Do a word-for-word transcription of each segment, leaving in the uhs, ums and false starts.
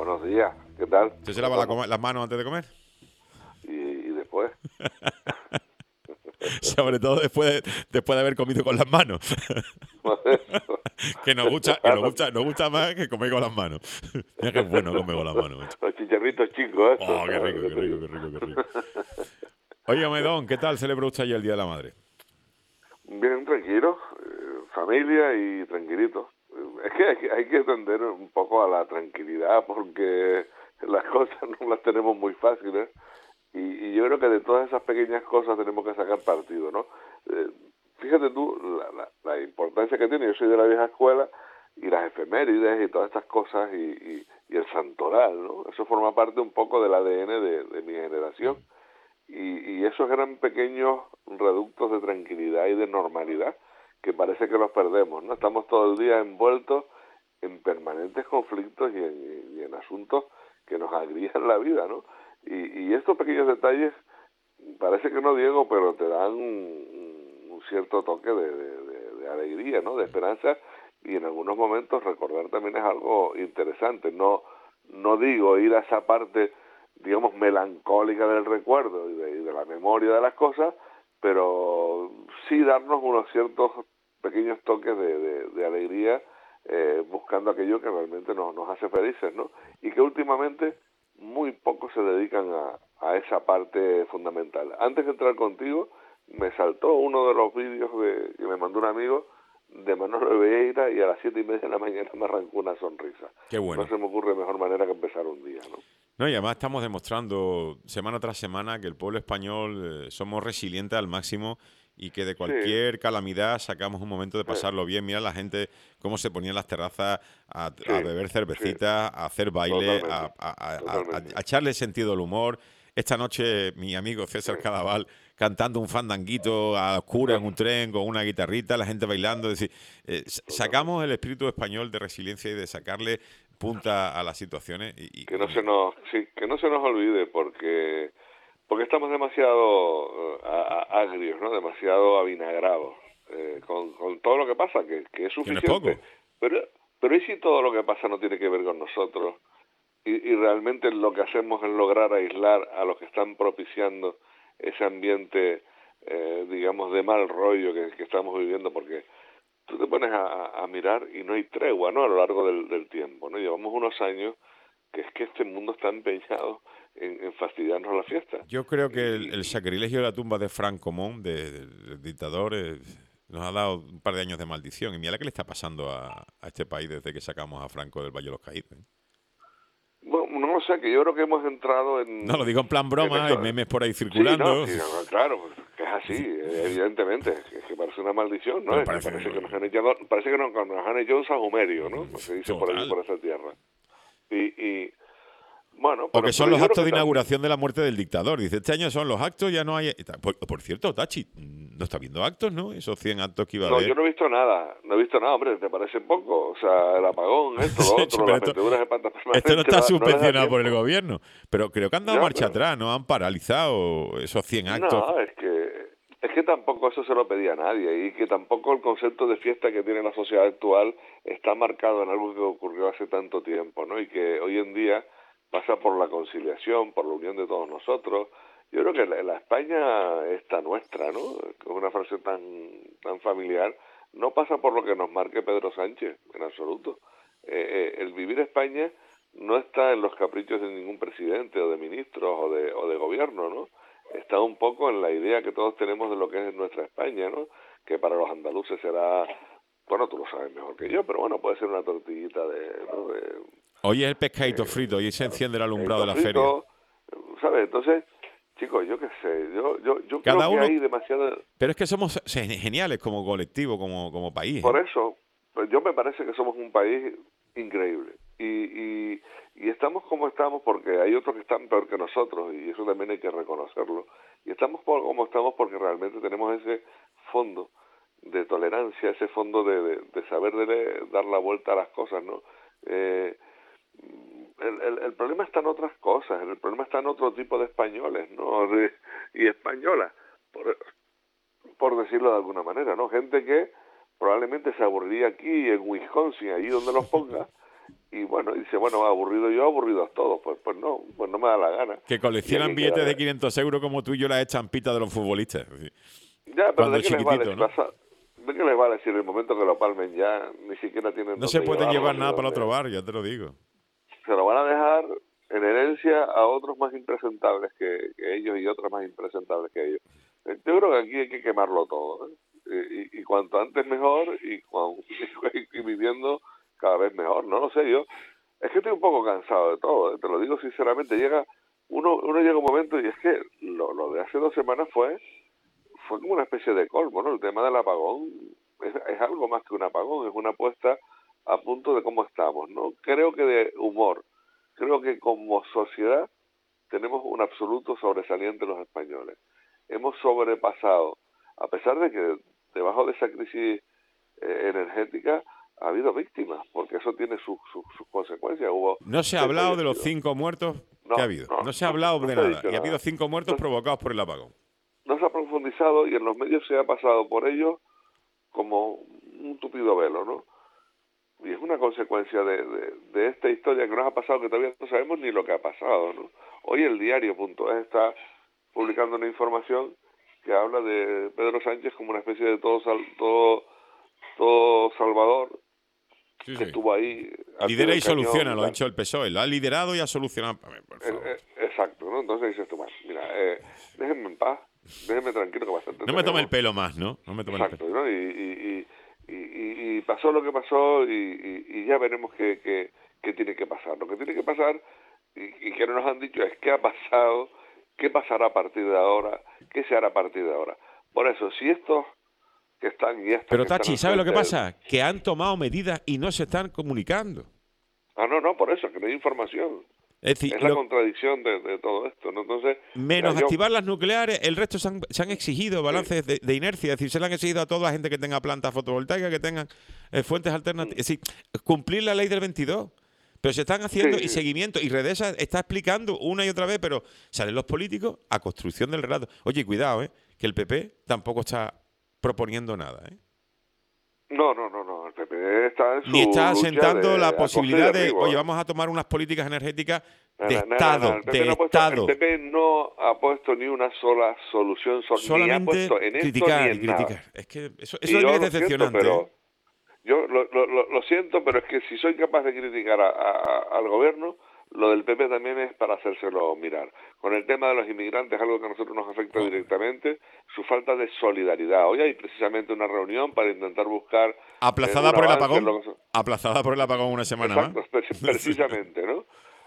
Buenos días, ¿qué tal? ¿Usted se lava la coma- las manos antes de comer? Y, y después. Sobre todo después de, después de haber comido con las manos. que nos gusta, que nos gusta, nos gusta más que comer con las manos. Mira qué bueno comer con las manos, macho. Los chicharritos chicos, eso. Oh, qué rico, qué rico, qué rico, qué rico. Óigame, don, ¿qué tal celebró usted ayer el Día de la Madre? Bien tranquilo, eh, familia y tranquilito. Es que hay, que hay que tender un poco a la tranquilidad porque las cosas no las tenemos muy fáciles y, y yo creo que de todas esas pequeñas cosas tenemos que sacar partido, ¿no? Eh, fíjate tú la, la, la importancia que tiene. Yo soy de la vieja escuela y las efemérides y todas estas cosas y, y, y el santoral, ¿no? Eso forma parte un poco del A D N de, de mi generación. Y, y esos eran pequeños reductos de tranquilidad y de normalidad que parece que los perdemos, ¿no? Estamos todo el día envueltos en permanentes conflictos y en, y en asuntos que nos agrían la vida, ¿no? Y, y estos pequeños detalles, parece que no, Diego, pero te dan un, un cierto toque de, de, de, de alegría, ¿no? De esperanza, y en algunos momentos recordar también es algo interesante. No, no digo ir a esa parte, digamos, melancólica del recuerdo y de, y de la memoria de las cosas, pero sí darnos unos ciertos pequeños toques de, de, de alegría, eh, buscando aquello que realmente nos, nos hace felices, ¿no? Y que últimamente muy pocos se dedican a, a esa parte fundamental. Antes de entrar contigo, me saltó uno de los vídeos de, que me mandó un amigo de Manolo Vieira y a las siete y media de la mañana me arrancó una sonrisa. Qué bueno. No se me ocurre mejor manera que empezar un día, ¿no? No, y además estamos demostrando semana tras semana que el pueblo español eh, somos resilientes al máximo y que de cualquier Sí. calamidad sacamos un momento de pasarlo bien. Mira la gente cómo se ponía en las terrazas a, Sí, a beber cervecitas, sí. a hacer baile, a, Totalmente, a- a- a- totalmente. a echarle sentido al humor. Esta noche mi amigo César Sí. Cadaval cantando un fandanguito a oscura en un tren con una guitarrita, la gente bailando. Es decir, eh, sacamos el espíritu español de resiliencia y de sacarle punta a las situaciones. Y, y, Que no y se nos, sí, que no se nos olvide porque porque estamos demasiado uh, a, a, agrios, ¿no? Demasiado avinagrados eh, con, con todo lo que pasa, que, que es que no es suficiente. poco. Pero pero ¿y si todo lo que pasa no tiene que ver con nosotros? Y, y realmente lo que hacemos es lograr aislar a los que están propiciando ese ambiente, eh, digamos, de mal rollo que, que estamos viviendo, porque tú te pones a, a mirar y no hay tregua, ¿no? A lo largo del, del tiempo, ¿no? Llevamos unos años que es que este mundo está empeñado en, en fastidiarnos la fiesta. Yo creo Y, que el, el y, sacrilegio de la tumba de Franco Mon, de, de- del dictador, eh, nos ha dado un par de años de maldición. Y mira qué le está pasando a, a este país desde que sacamos a Franco del Valle de los Caídos. ¿eh? bueno, no lo sé, que yo creo que hemos entrado No, lo en, digo en plan en broma, eso. hay memes por ahí Sí, no, circulando. sí, no, claro, pues, que es así, evidentemente, que, que parece una maldición, ¿no? Pero Es que parece parece que nos que- han echado, parece que nos, nos han echado un sajumerio, ¿no? Lo que dice por allí, total. por esa tierra. Y, y bueno, O que pero, son pero los yo creo actos que de también, inauguración de la muerte del dictador. Dice, este año son los actos, ya no hay... Por, por cierto, Tachi, no está viendo actos, ¿no? Esos cien actos que iba a no, yo haber. no he visto nada, no he visto nada, hombre, ¿te parece poco? O sea, el apagón, esto, lo Sí, otro, pero las esto, vestiduras de panta esto no permanente, está no, no les da subvencionado por el tiempo. gobierno. Pero creo que han dado Ya, marcha pero, atrás, ¿no? Han paralizado esos cien actos. no, es que, es que tampoco eso se lo pedía a nadie y que tampoco el concepto de fiesta que tiene la sociedad actual está marcado en algo que ocurrió hace tanto tiempo, ¿no? Y que hoy en día pasa por la conciliación, por la unión de todos nosotros. Yo creo que la, la España esta nuestra, ¿no? Que es una frase tan, tan familiar, no pasa por lo que nos marque Pedro Sánchez, en absoluto. Eh, eh, el vivir España no está en los caprichos de ningún presidente o de ministros o de, o de gobierno, ¿no? Está un poco en la idea que todos tenemos de lo que es nuestra España, ¿no? Que para los andaluces será, bueno, tú lo sabes mejor que yo, pero bueno, puede ser una tortillita de, ¿no? de, Hoy es el pescadito de frito, hoy se enciende el alumbrado pescadito de la feria. frito, ¿sabes? Entonces, chicos, yo qué sé, yo yo yo creo Cada que uno... hay demasiado, Pero es que somos geniales como colectivo, como, como país, por ¿eh? eso, pues yo me parece que somos un país increíble y, y y estamos como estamos porque hay otros que están peor que nosotros y eso también hay que reconocerlo, y estamos por como estamos porque realmente tenemos ese fondo de tolerancia, ese fondo de, de, de saber de, dar la vuelta a las cosas, ¿no? Eh, el, el, el problema está en otras cosas, el problema está en otro tipo de españoles, ¿no? De, y españolas, por, por decirlo de alguna manera, ¿no? Gente que probablemente se aburriría aquí en Wisconsin, allí donde los ponga, y bueno, dice, bueno, aburrido yo, aburridos todos, pues pues no, pues no me da la gana. Que coleccionan billetes de quinientos euros como tú y yo las estampitas de los futbolistas. Ya, pero Cuando ¿de qué les vale? chiquitito, Si ¿no? pasa, ¿de qué les vale si en el momento que lo palmen ya ni siquiera tienen No se dónde pueden llevarlo? llevar ni nada para dónde- otro bar, ya te lo digo. Se lo van a dejar en herencia a otros más impresentables que, que ellos y otros más impresentables que ellos. Eh, Yo creo que aquí hay que quemarlo todo, ¿eh? Y, y, y cuanto antes mejor y, cuan- y, y viviendo cada vez mejor. No lo sé yo. Es que estoy un poco cansado de todo, ¿eh? Te lo digo sinceramente. Llega uno uno llega un momento y es que lo, lo de hace dos semanas fue fue como una especie de colmo, ¿no? El tema del apagón es, es algo más que un apagón, es una puesta a punto de cómo estamos, ¿no? Creo que de humor, creo que como sociedad tenemos un absoluto sobresaliente los españoles. Hemos sobrepasado, a pesar de que debajo de esa crisis eh, energética ha habido víctimas, porque eso tiene sus su, sus consecuencias. Hubo No se ha seis hablado de los fallecidos. cinco muertos que ha No, habido. no, No se ha no, hablado no de se ha nada. dicho Y ha habido nada. cinco muertos No, provocados por el apagón. no se ha profundizado y en los medios se ha pasado por ellos como un tupido velo, ¿no? Y es una consecuencia de, de, de esta historia que nos ha pasado, que todavía no sabemos ni lo que ha pasado, ¿no? Hoy el diario punto es está publicando una información que habla de Pedro Sánchez como una especie de todo sal, todo, todo salvador, Sí, que sí. estuvo ahí al pie Lidera del y soluciona, cañón y lo ha tal. dicho el P S O E. Lo ha liderado y ha solucionado. A ver, por Eh, favor. eh, exacto, ¿no? Entonces dices tú, "Bueno, mira, eh, déjenme en paz, déjenme tranquilo que bastante No me tome el tenemos". pelo más, ¿no? No me tome el pelo. Exacto, ¿no? Y, y, y, y, y pasó lo que pasó y, y, y ya veremos qué, qué, qué tiene que pasar. Lo que tiene que pasar y, y que no nos han dicho es qué ha pasado, qué pasará a partir de ahora, qué se hará a partir de ahora. Por eso, si estos que están y estas Pero que están Tachi, al ¿sabes lo que frente... pasa? Que han tomado medidas y no se están comunicando. Ah, no, no, por eso, que no hay información. Es decir, Es la lo- contradicción de, de todo esto, ¿no? Entonces, mira, menos yo... activar las nucleares, el resto se han, se han exigido balances de, de inercia. Es decir, se le han exigido a toda la gente que tenga plantas fotovoltaicas, que tengan eh, fuentes alternativas. Es decir, cumplir la ley del veintidós. Pero se están haciendo Sí, y seguimiento. Y Redesa está explicando una y otra vez, pero salen los políticos a construcción del relato. Oye, cuidado, ¿eh? Que el P P tampoco está proponiendo nada, ¿eh? no, no, no, no, el P P está en su Ni está lucha asentando de la a costa y posibilidad de, derribo, oye, ¿eh? vamos a tomar unas políticas energéticas No, de no, no, no, Estado, el P P de no ha puesto, el Estado. P P no ha puesto ni una sola solución, so- ni ha Solamente puesto en esto ni criticar y en nada. criticar. Es que eso, eso Y también yo es lo siento, decepcionante, pero ¿eh? yo lo, lo, lo, lo siento, pero es que si soy capaz de criticar a, a- al gobierno, lo del P P también es para hacérselo mirar. Con el tema de los inmigrantes, algo que a nosotros nos afecta Joder. directamente, su falta de solidaridad. Hoy hay precisamente una reunión para intentar buscar eh, Aplazada un por el avance en apagón. lo que... Aplazada por el apagón una semana Exacto, más. pre- precisamente, ¿no?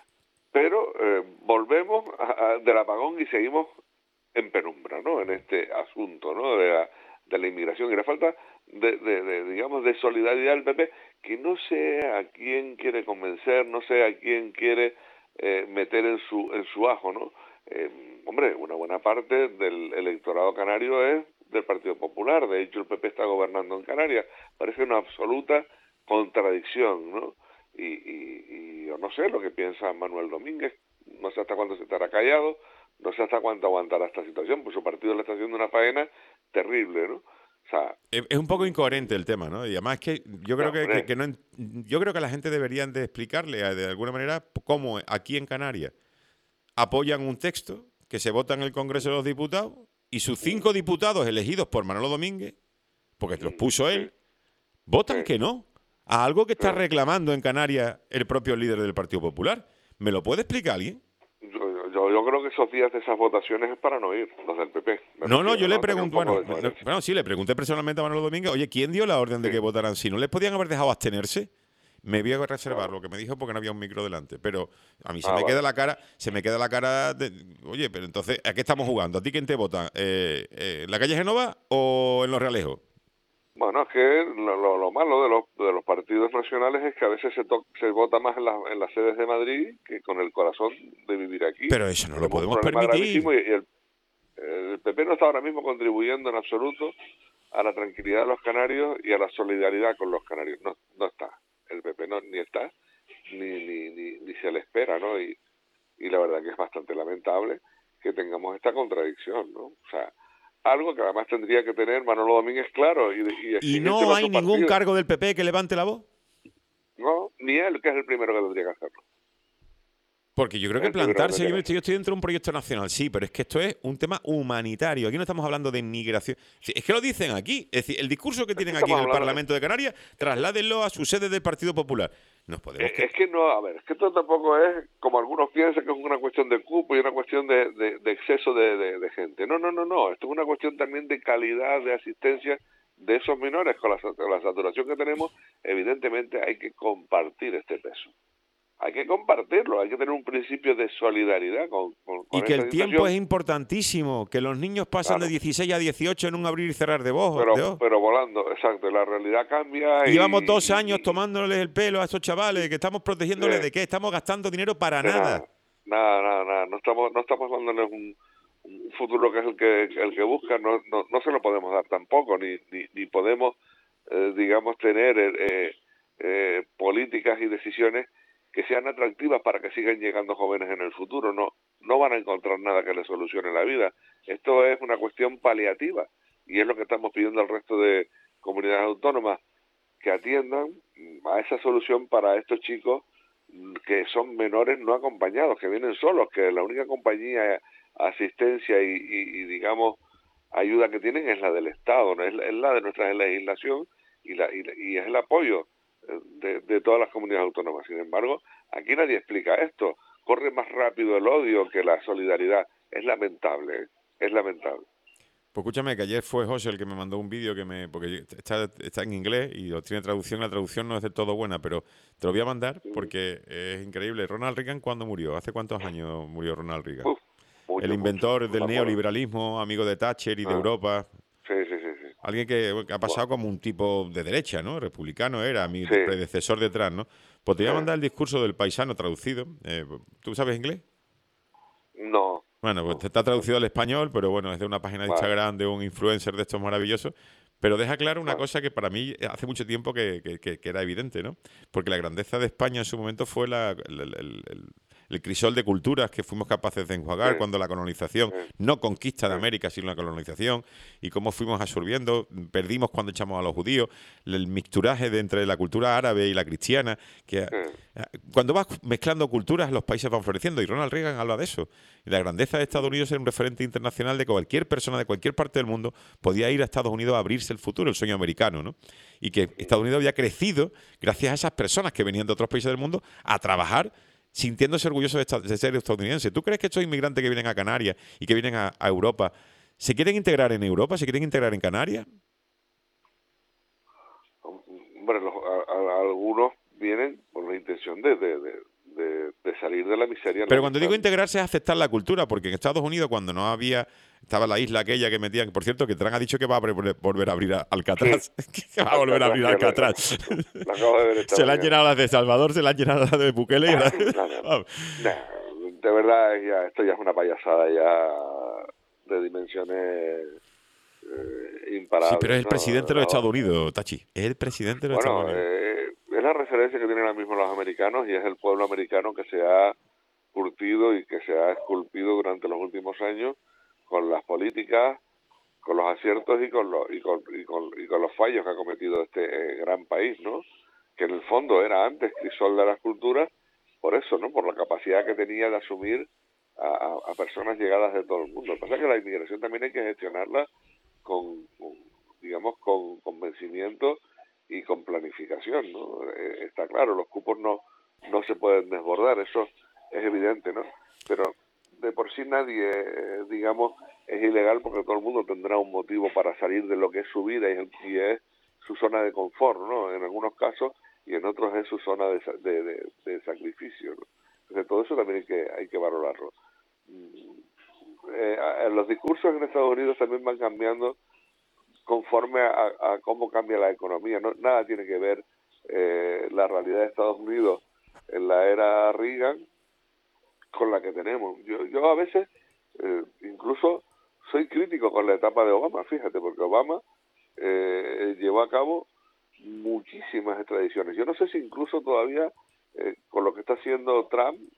Pero eh, volvemos a- a- del apagón y seguimos en penumbra, ¿no? En este asunto, ¿no? De la, de la inmigración y la falta de, de, de, digamos, de solidaridad del P P, que no sé a quién quiere convencer, no sé a quién quiere eh, meter en su en su ajo, ¿no? Eh, hombre, una buena parte del electorado canario es del Partido Popular, de hecho el P P está gobernando en Canarias, parece una absoluta contradicción, ¿no? Y, y, y yo no sé lo que piensa Manuel Domínguez, no sé hasta cuándo se estará callado, no sé hasta cuánto aguantará esta situación, pues su partido le está haciendo una faena terrible, ¿no? O sea, Es es un poco incoherente el tema, ¿no? Y además que yo creo no, que, que- hombre, que no en- yo creo que la gente deberían de explicarle eh, de alguna manera cómo aquí en Canarias apoyan un texto que se vota en el Congreso de los Diputados y sus cinco diputados elegidos por Manolo Domínguez, porque los puso él, votan sí. que no a algo que está Sí. reclamando en Canarias el propio líder del Partido Popular. ¿Me lo puede explicar alguien? Yo, yo, yo creo que esos días de esas votaciones es para no ir, los del P P. Me No, no, refiero, yo le ¿no? Tener un pregunto, poco bueno, de no, coherencia. bueno, sí, le pregunté personalmente a Manolo Domínguez, oye, ¿quién dio la orden de Sí. que votaran? Si no les podían haber dejado abstenerse, me voy a reservar Claro. lo que me dijo porque no había un micro delante. Pero a mí se Ah, me vale. queda la cara, se me queda la cara de, oye, pero entonces, ¿a qué estamos jugando? ¿A ti quién te vota? Eh, eh, ¿En la calle Genova o en Los Realejos? Bueno, es que lo, lo, lo malo de los, de los partidos nacionales es que a veces se, to se vota más en, la, en las sedes de Madrid que con el corazón de vivir aquí. Pero eso no lo Tenemos un podemos problema permitir. gravísimo y, y el, el P P no está ahora mismo contribuyendo en absoluto a la tranquilidad de los canarios y a la solidaridad con los canarios. No, no está. El P P no ni está, ni, ni, ni, ni se le espera, ¿no? Y, y la verdad que es bastante lamentable que tengamos esta contradicción, ¿no? O sea, algo que además tendría que tener Manolo Domínguez claro y, y, ¿Y no hay ningún cargo del P P que levante la voz? No, ni él, que es el primero que tendría que hacerlo. Porque yo creo que plantarse, yo estoy, yo estoy dentro de un proyecto nacional, sí, pero es que esto es un tema humanitario. Aquí no estamos hablando de inmigración. Es que lo dicen aquí. Es decir, el discurso que tienen aquí en el Parlamento de Canarias, trasládenlo a su sede del Partido Popular. Nos podemos es que no, a ver, es que esto tampoco es, como algunos piensan, que es una cuestión de cupo y una cuestión de, de, de exceso de, de, de gente. No, no, no, no. Esto es una cuestión también de calidad de asistencia de esos menores. Con la, con la saturación que tenemos, evidentemente hay que compartir este peso. Hay que compartirlo, hay que tener un principio de solidaridad con, con, con y que esta el situación. Tiempo es importantísimo, que los niños pasan claro. de dieciséis a dieciocho en un abrir y cerrar de ojos. Pero, de ojos. pero volando, exacto, la realidad cambia. Y, y llevamos dos y, años y, tomándoles el pelo a esos chavales, que estamos protegiéndoles sí. de qué, estamos gastando dinero para nada. Nada, nada, nada, no estamos, no estamos dándoles un, un futuro que es el que el que buscan, no, no, no se lo podemos dar tampoco, ni, ni, ni podemos, eh, digamos, tener eh, eh, políticas y decisiones que sean atractivas para que sigan llegando jóvenes en el futuro. No no van a encontrar nada que les solucione la vida. Esto es una cuestión paliativa y es lo que estamos pidiendo al resto de comunidades autónomas, que atiendan a esa solución para estos chicos que son menores no acompañados, que vienen solos, que la única compañía, asistencia y, y, y digamos, ayuda que tienen es la del Estado, ¿no? es, es la de nuestra legislación y, la, y, y es el apoyo De, de todas las comunidades autónomas. Sin embargo, aquí nadie explica esto. Corre más rápido el odio que la solidaridad. Es lamentable, ¿eh? Es lamentable. Pues escúchame, que ayer fue José el que me mandó un vídeo que me porque está, está en inglés y lo tiene traducción. La traducción no es del todo buena, pero te lo voy a mandar porque es increíble. Ronald Reagan, ¿cuándo murió? ¿Hace cuántos años murió Ronald Reagan? Uf, mucho, el inventor mucho, del neoliberalismo, amigo de Thatcher y ah. de Europa. Sí, sí, sí, sí. Alguien que, que ha pasado bueno. como un tipo de derecha, ¿no? Republicano era, mi sí. predecesor detrás, ¿no? Pues te voy a mandar el discurso del paisano traducido. Eh, ¿Tú sabes inglés? No. Bueno, pues está traducido al español, pero bueno, es de una página de vale. Instagram de un influencer de estos maravillosos. Pero deja claro una vale. cosa que para mí hace mucho tiempo que, que, que, que era evidente, ¿no? Porque la grandeza de España en su momento fue la, el, el, el, el crisol de culturas que fuimos capaces de enjuagar sí. cuando la colonización, sí. no conquista de América, sino la colonización, y cómo fuimos absorbiendo, perdimos cuando echamos a los judíos, el mixturaje de entre la cultura árabe y la cristiana, que sí. cuando vas mezclando culturas los países van floreciendo, y Ronald Reagan habla de eso. Y la grandeza de Estados Unidos era un referente internacional de que cualquier persona de cualquier parte del mundo podía ir a Estados Unidos a abrirse el futuro, el sueño americano, ¿no? Y que Estados Unidos había crecido gracias a esas personas que venían de otros países del mundo a trabajar sintiéndose orgullosos de, de ser estadounidenses. ¿Tú crees que estos inmigrantes que vienen a Canarias y que vienen a, a Europa se quieren integrar en Europa, se quieren integrar en Canarias? Hombre, los, a, a, algunos vienen por la intención de, de, de, de, de salir de la miseria. Pero cuando digo integrarse es aceptar la cultura, porque en Estados Unidos cuando no había... Estaba la isla aquella que metían... Por cierto, que Trump ha dicho que va a volver a abrir Alcatraz. Sí. que va a volver a abrir Alcatraz. La, la, la de se la han llenado las de Salvador, se la han llenado las de Bukele. No, no, no. No, de verdad, ya, esto ya es una payasada ya de dimensiones eh, imparables. Sí, pero es el ¿no? presidente de los no, Estados Unidos, Tachi. Es el presidente de los bueno, Estados Unidos. Eh, es la referencia que tienen ahora mismo los americanos y es el pueblo americano que se ha curtido y que se ha esculpido durante los últimos años con las políticas, con los aciertos y con los y con, y con, y con los fallos que ha cometido este eh, gran país, ¿no? Que en el fondo era antes crisol de las culturas, por eso, ¿no? Por la capacidad que tenía de asumir a, a, a personas llegadas de todo el mundo. Lo que pasa es que la inmigración también hay que gestionarla con, con digamos, con convencimiento y con planificación, ¿no? Eh, está claro, los cupos no no se pueden desbordar, eso es evidente, ¿no? Pero de por sí nadie, eh, digamos, es ilegal porque todo el mundo tendrá un motivo para salir de lo que es su vida y, y es su zona de confort, ¿no? En algunos casos, y en otros es su zona de, de, de, de sacrificio, ¿no? Entonces todo eso también hay que, hay que valorarlo. Eh, los discursos en Estados Unidos también van cambiando conforme a, a cómo cambia la economía, ¿no? Nada tiene que ver eh, la realidad de Estados Unidos en la era Reagan con la que tenemos. Yo, yo a veces eh, incluso soy crítico con la etapa de Obama, fíjate, porque Obama eh, llevó a cabo muchísimas extradiciones. Yo no sé si incluso todavía eh, con lo que está haciendo Trump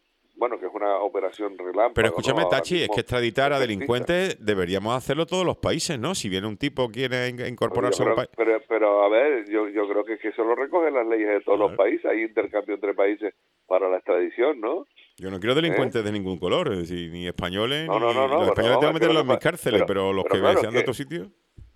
bueno, que es una operación relámpago. Pero escúchame, ¿no? Tachi, es que extraditar a delincuentes efectista. deberíamos hacerlo todos los países, ¿no? Si viene un tipo que quiere in- incorporarse Yo a un creo, país. pero, pero a ver, yo, yo creo que, que eso lo recogen las leyes de todos los Claro. países. Hay intercambio entre países para la extradición, ¿no? Yo no quiero ¿Eh? delincuentes de ningún color, es decir, ni españoles, No, no, ni no, no, los pero españoles vamos, tengo es que que lo meterlos que en mis pasa, cárceles, pero, pero los pero que claro, es sean de que, otro sitio.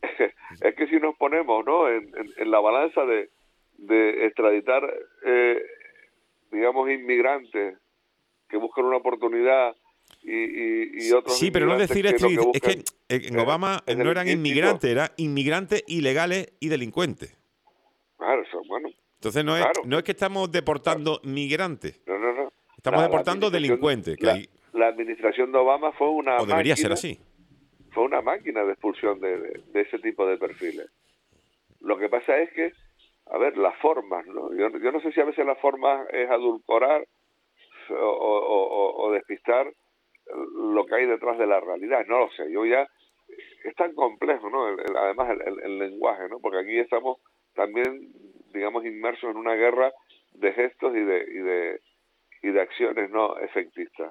es que si nos ponemos, ¿no? En, en, en la balanza de, de extraditar, eh, digamos, inmigrantes que buscan una oportunidad y, y, y otros Sí, pero no inmigrantes decir que lo que extradición. Es que buscan en es, Obama es no eran delinquir, Tito. inmigrantes, eran inmigrantes ilegales y delincuentes. Claro, eso, bueno, Entonces no es, claro, no es que estamos claro. deportando migrantes, No, no, no. estamos La, la deportando administración, delincuentes, que la, hay, la administración de Obama fue una o debería ser máquina, así. fue una máquina de expulsión de, de, de ese tipo de perfiles. Lo que pasa es que, a ver, las formas, ¿no? Yo, yo no sé si a veces la forma es adulcorar o, o, o, o despistar lo que hay detrás de la realidad. No lo sé, yo ya... Es tan complejo, ¿no? El, el, además, el, el, el lenguaje, ¿no? Porque aquí estamos también, digamos, inmersos en una guerra de gestos y de, y de, y de acciones no efectistas.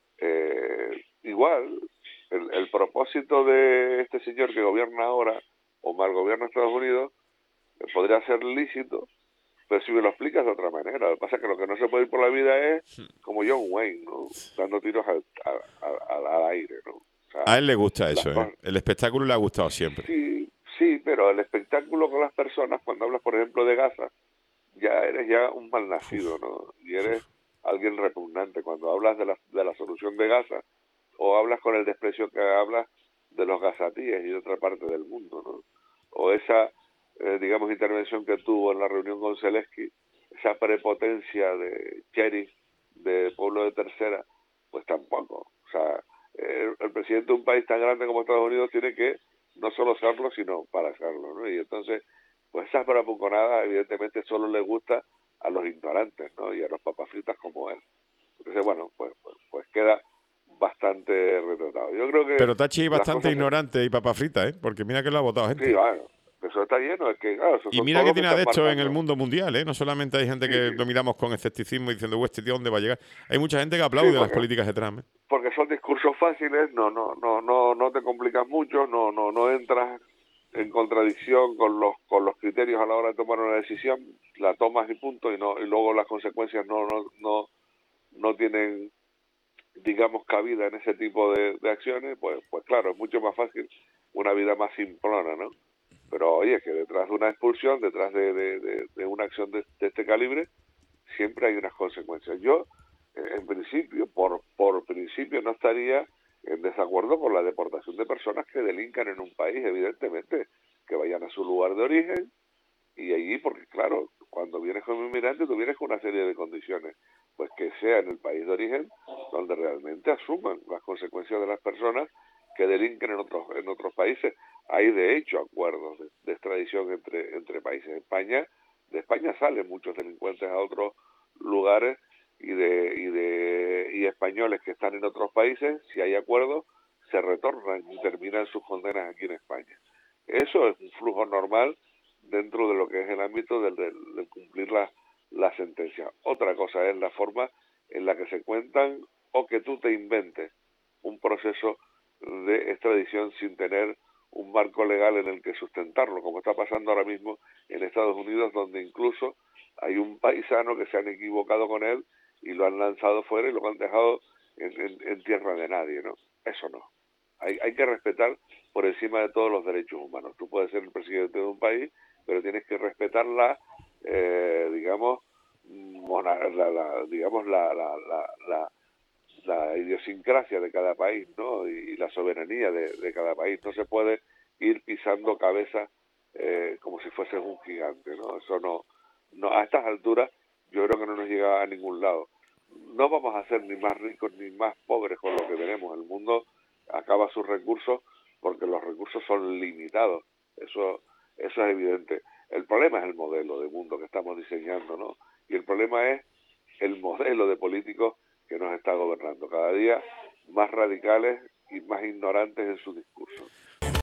Eh, igual, el, el propósito de este señor que gobierna ahora, o mal gobierna Estados Unidos, eh, podría ser lícito, pero si me lo explicas de otra manera. Lo que pasa es que lo que no se puede ir por la vida es como John Wayne, ¿no? Dando tiros al, al, al, al aire, ¿no? O sea, A él le gusta las eso, ¿eh? cosas... El espectáculo le ha gustado siempre. Sí, sí, pero el espectáculo con las personas, cuando hablas, por ejemplo, de Gaza, ya eres ya un malnacido, Uf, ¿no? Y eres alguien repugnante. Cuando hablas de la, de la solución de Gaza, o hablas con el desprecio que hablas de los gazatíes y de otra parte del mundo, ¿no? O esa, eh, digamos, intervención que tuvo en la reunión con Zelensky, esa prepotencia de sheriff de pueblo de tercera, pues tampoco. O sea, eh, el presidente de un país tan grande como Estados Unidos tiene que no solo serlo, sino para serlo, ¿no? Y entonces, pues esas bravuconadas evidentemente solo le gusta a los ignorantes, ¿no? Y a los papas fritas como él. Entonces, bueno, pues, pues, pues queda bastante retratado. Yo creo que Pero Tachi es las bastante cosas... ignorante y papa frita, ¿eh? Porque mira que lo ha votado Sí, gente. bueno, eso está lleno, es que, claro, esos Y son mira todos que los que tiene están adeptos en el marcando. mundo mundial, ¿eh? No solamente hay gente Sí, que sí, lo miramos con escepticismo diciendo, "Uy, este tío, ¿dónde va a llegar?". Hay mucha gente que sí, aplaude las porque políticas de Trump, ¿eh? porque son discursos fáciles, no no no no no te complicas mucho, no no no entras en contradicción con los con los criterios a la hora de tomar una decisión, la tomas y punto, y no y luego las consecuencias no no no no tienen, digamos, cabida en ese tipo de, de acciones. Pues pues claro, es mucho más fácil una vida más simplona, ¿no? Pero oye, que detrás de una expulsión, detrás de, de, de, de una acción de, de este calibre, siempre hay unas consecuencias. Yo, eh, en principio, por, por principio, no estaría en desacuerdo con la deportación de personas que delincan en un país, evidentemente, que vayan a su lugar de origen y allí, porque claro, cuando vienes como inmigrante, tú vienes con una serie de condiciones, pues que sea en el país de origen donde realmente asuman las consecuencias de las personas que delinquen en otros en otros países. Hay de hecho acuerdos de, de extradición entre entre países. España, de España salen muchos delincuentes a otros lugares y de y de y españoles que están en otros países, si hay acuerdos, se retornan y terminan sus condenas aquí en España. Eso es un flujo normal dentro de lo que es el ámbito del, del, del cumplir la, la sentencia. Otra cosa es la forma en la que se cuentan o que tú te inventes un proceso de extradición sin tener un marco legal en el que sustentarlo, como está pasando ahora mismo en Estados Unidos, donde incluso hay un paisano que se han equivocado con él y lo han lanzado fuera y lo han dejado en, en, en tierra de nadie, ¿no? Eso no. Hay, hay que respetar por encima de todos los derechos humanos. Tú puedes ser el presidente de un país, pero tienes que respetar la, eh, digamos, la, la, digamos la, la, la, la, la idiosincrasia de cada país, ¿no? Y, y la soberanía de, de cada país. No se puede ir pisando cabeza eh, como si fuese un gigante, ¿no? Eso no, no, a estas alturas yo creo que no nos llega a ningún lado. No vamos a ser ni más ricos ni más pobres con lo que tenemos. El mundo acaba sus recursos porque los recursos son limitados. Eso, eso es evidente. El problema es el modelo de mundo que estamos diseñando, ¿no? Y el problema es el modelo de políticos que nos está gobernando, cada día más radicales y más ignorantes en su discurso.